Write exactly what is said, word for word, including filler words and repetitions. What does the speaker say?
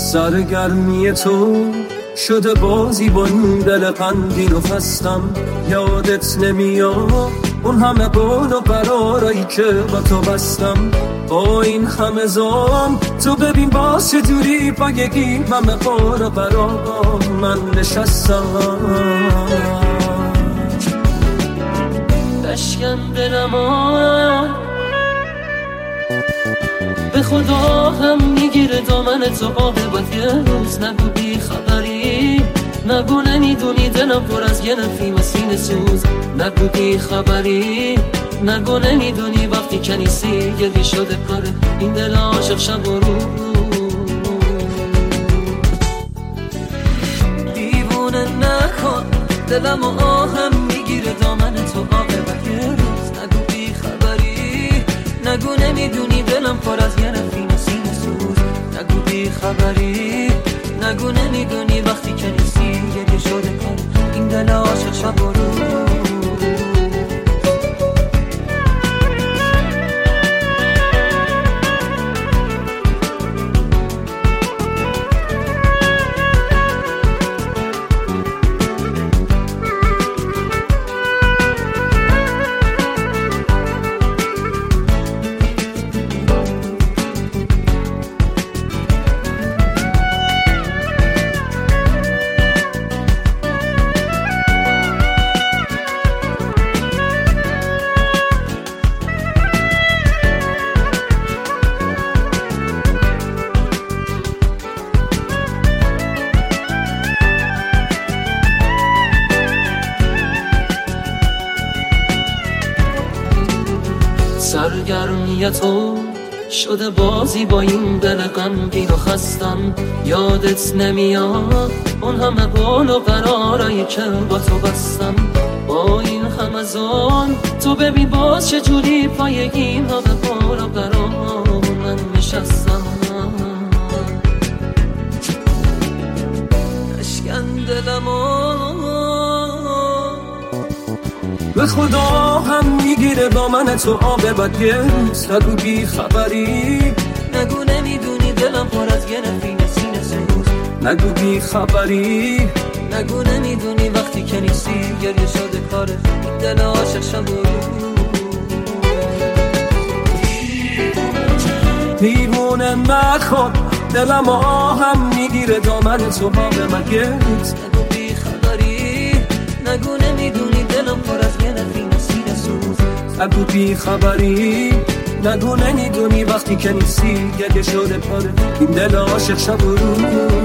سرگرمی تو شده بازی با این دل غمگین و خستم. یادت نمیاد اون همه قول و قرارایی که با تو بستم. با این همه زام تو ببین باز چجوری پایگی همه قول و قرار من نشستم. بشکن دلمو به خدا هم میگیره دامن تو عاقبت یه روز. نگو بی خبری، نگو نمیدونی دلم پر از یه نفیم و سینه سوز. نگو بی خبری، نگو نمیدونی وقتی که نیستی گلی شده کاره این دل عاشق شب و روز. دیوونه نکن دلم و آهم میگیره دامن تو عاقبت یه روز. نگو بی خبری، نگو نمیدونی دلم پر از یه نفیم و سینه سوز. نگو بی خبری، نگو نمیدونی وقتی که نیستی گلی شده کاره این دل عاشق شب و روز. سرگرمی تو شده بازی با این دل غمگین و خستم. یادت نمیاد اون همه قول و قرارایی که با تو بستم. با این همه زان تو ببین باز چجوری پایگیم همه قول و قرار من نشستم. اشکن دلمو به خدا هم میگیره با من تو عاقبت یه روز. نگو بی خبری، نگو نمیدونی دلم پر از یه نفیم سینه سوز. نگو بی خبری، نگو نمیدونی وقتی که نیستی گریه شده کاره این دل عاشق شب و روز. دیوونه نکن دلم آهم میگیره دامن تو عاقبت یه روز. نگو بی خبری، نگو نمیدونی دلم پر از یه نفیم سینه سوز. نگو بی خبری، نگو نمیدونی وقتی که نیستی گریه شده پاره این دل عاشق شب و روز.